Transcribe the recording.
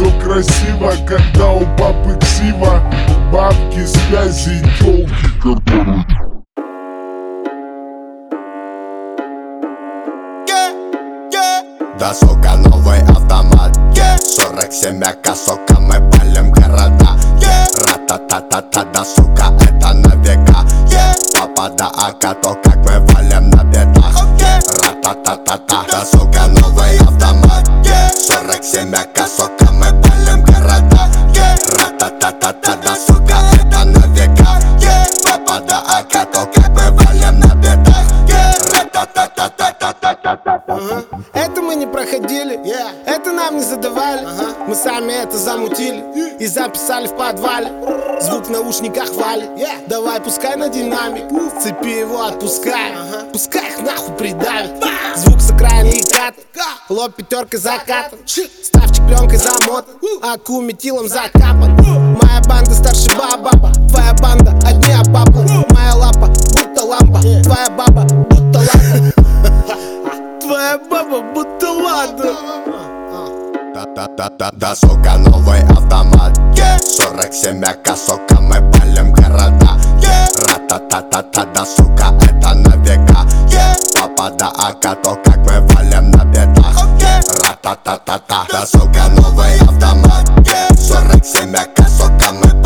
все красиво, когда у папы ксива. Бабки, связи и тёлки, которые... Да, сука, новый автомат, 47 АК, сука, мы палим города. Ра-та-та-та-та, да, сука, это на века. Папа, да, АК, то как мы валим на бедах. Ра-та-та-та-та, да, сука, новый автомат, 47 АК, сука, мы палим города. Ра-та-та-та-та, да, сука, это на века. Папа, да, АК, то как мы валим на бедах. Ра-та-та-та-та-та-та-та-та. Это мы не проходили, это нам не задавали. Мы сами это замутили и записали в подвале. Звук в наушниках валит, давай пускай на динамик. С цепи его отпускай, пускай их нахуй придавит. Звук с окраины и кат, лоб пятеркой закатан, ставчик пленкой замотан, аку метилом закапан. Моя банда старше баба, твоя банда одни обапла. Моя лапа будто лампа, твоя баба будто лампа. Твоя баба будто ладно. Да, сука, новый автомат, 47 АК, сука, мы палим города. Ра-та-та-та-та, да, сука, это на века. Папа, да, АК, то как мы валим на бедах. Ра-та-та-та-та, да, сука, новый автомат, 47 АК, сука, мы